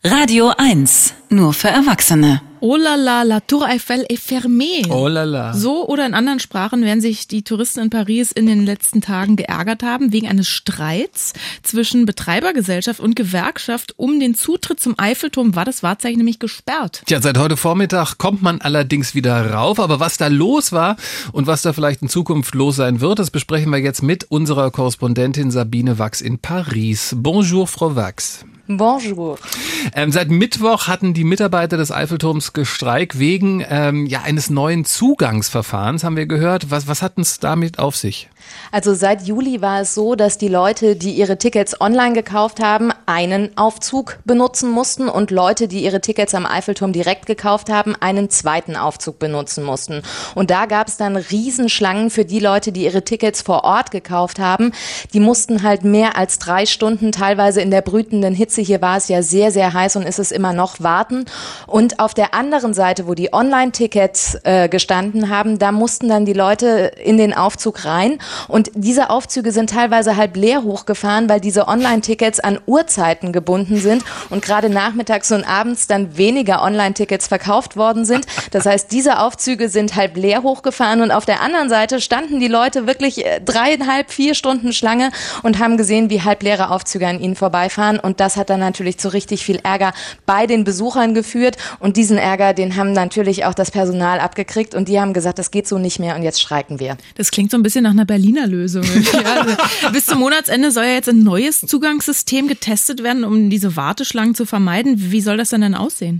Radio 1, nur für Erwachsene. Oh la la, la Tour Eiffel est fermée. Oh la la. So oder in anderen Sprachen werden sich die Touristen in Paris in den letzten Tagen geärgert haben wegen eines Streits zwischen Betreibergesellschaft und Gewerkschaft um den Zutritt zum Eiffelturm war das Wahrzeichen nämlich gesperrt. Tja, seit heute Vormittag kommt man allerdings wieder rauf, aber was da los war und was da vielleicht in Zukunft los sein wird, das besprechen wir jetzt mit unserer Korrespondentin Sabine Wachs in Paris. Bonjour, Frau Wachs. Bonjour. Seit Mittwoch hatten die Mitarbeiter des Eiffelturms gestreikt wegen eines neuen Zugangsverfahrens, haben wir gehört. Was hat es damit auf sich? Also seit Juli war es so, dass die Leute, die ihre Tickets online gekauft haben, einen Aufzug benutzen mussten und Leute, die ihre Tickets am Eiffelturm direkt gekauft haben, einen zweiten Aufzug benutzen mussten. Und da gab es dann Riesenschlangen für die Leute, die ihre Tickets vor Ort gekauft haben. Die mussten halt mehr als 3 Stunden, teilweise in der brütenden Hitze, hier war es ja sehr, sehr heiß und ist es immer noch, warten. Und auf der anderen Seite, wo die Online-Tickets gestanden haben, da mussten dann die Leute in den Aufzug rein. Und diese Aufzüge sind teilweise halb leer hochgefahren, weil diese Online-Tickets an Uhrzeiten gebunden sind und gerade nachmittags und abends dann weniger Online-Tickets verkauft worden sind. Das heißt, diese Aufzüge sind halb leer hochgefahren und auf der anderen Seite standen die Leute wirklich 3,5, 4 Stunden Schlange und haben gesehen, wie halb leere Aufzüge an ihnen vorbeifahren. Und das hat dann natürlich zu richtig viel Ärger bei den Besuchern geführt. Und diesen Ärger, den haben natürlich auch das Personal abgekriegt und die haben gesagt, das geht so nicht mehr und jetzt streiken wir. Das klingt so ein bisschen nach einer Berliner Lösung. Ja, also bis zum Monatsende soll ja jetzt ein neues Zugangssystem getestet werden, um diese Warteschlangen zu vermeiden. Wie soll das denn aussehen?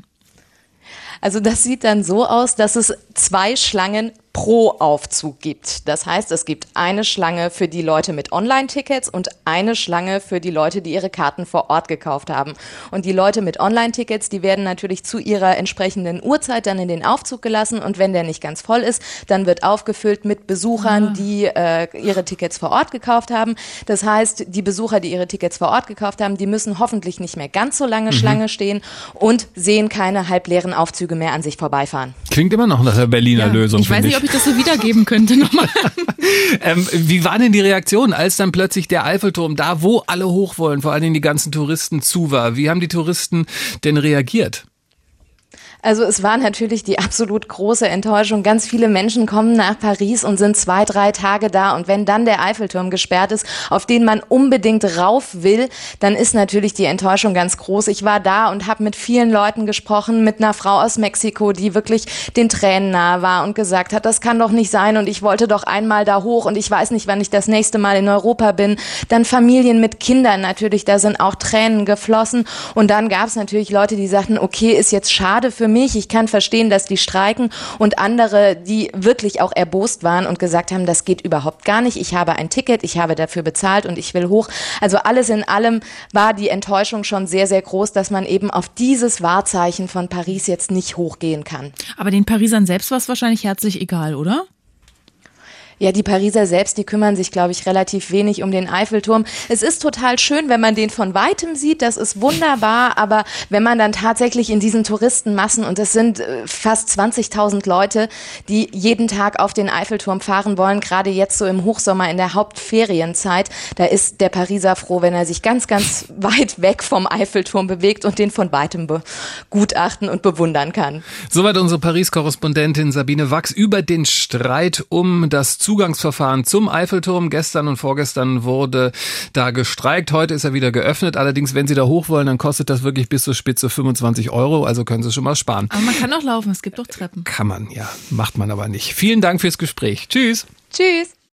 Also das sieht dann so aus, dass es 2 Schlangen pro Aufzug gibt. Das heißt, es gibt eine Schlange für die Leute mit Online-Tickets und eine Schlange für die Leute, die ihre Karten vor Ort gekauft haben. Und die Leute mit Online-Tickets, die werden natürlich zu ihrer entsprechenden Uhrzeit dann in den Aufzug gelassen und wenn der nicht ganz voll ist, dann wird aufgefüllt mit Besuchern, die ihre Tickets vor Ort gekauft haben. Das heißt, die Besucher, die ihre Tickets vor Ort gekauft haben, die müssen hoffentlich nicht mehr ganz so lange Schlange stehen und sehen keine halbleeren Aufzüge mehr an sich vorbeifahren. Klingt immer noch nach der Berliner Lösung, ich weiß nicht, ob ich das so wiedergeben könnte nochmal. Wie war denn die Reaktion, als dann plötzlich der Eiffelturm, da wo alle hoch wollen, vor allem die ganzen Touristen, zu war? Wie haben die Touristen denn reagiert? Also es war natürlich die absolut große Enttäuschung. Ganz viele Menschen kommen nach Paris und sind 2, 3 Tage da. Und wenn dann der Eiffelturm gesperrt ist, auf den man unbedingt rauf will, dann ist natürlich die Enttäuschung ganz groß. Ich war da und habe mit vielen Leuten gesprochen, mit einer Frau aus Mexiko, die wirklich den Tränen nahe war und gesagt hat, das kann doch nicht sein und ich wollte doch einmal da hoch und ich weiß nicht, wann ich das nächste Mal in Europa bin. Dann Familien mit Kindern natürlich, da sind auch Tränen geflossen. Und dann gab es natürlich Leute, die sagten, okay, ist jetzt schade für mich. Ich kann verstehen, dass die streiken und andere, die wirklich auch erbost waren und gesagt haben, das geht überhaupt gar nicht. Ich habe ein Ticket, ich habe dafür bezahlt und ich will hoch. Also alles in allem war die Enttäuschung schon sehr, sehr groß, dass man eben auf dieses Wahrzeichen von Paris jetzt nicht hochgehen kann. Aber den Parisern selbst war es wahrscheinlich herzlich egal, oder? Ja, die Pariser selbst, die kümmern sich, glaube ich, relativ wenig um den Eiffelturm. Es ist total schön, wenn man den von Weitem sieht, das ist wunderbar, aber wenn man dann tatsächlich in diesen Touristenmassen, und es sind fast 20.000 Leute, die jeden Tag auf den Eiffelturm fahren wollen, gerade jetzt so im Hochsommer in der Hauptferienzeit, da ist der Pariser froh, wenn er sich ganz, ganz weit weg vom Eiffelturm bewegt und den von Weitem begutachten und bewundern kann. Soweit unsere Paris-Korrespondentin Sabine Wachs über den Streit um das Zugangsverfahren zum Eiffelturm. Gestern und vorgestern wurde da gestreikt. Heute ist er wieder geöffnet. Allerdings, wenn Sie da hoch wollen, dann kostet das wirklich bis zur Spitze 25 €. Also können Sie schon mal sparen. Aber man kann auch laufen. Es gibt doch Treppen. Kann man, ja. Macht man aber nicht. Vielen Dank fürs Gespräch. Tschüss. Tschüss.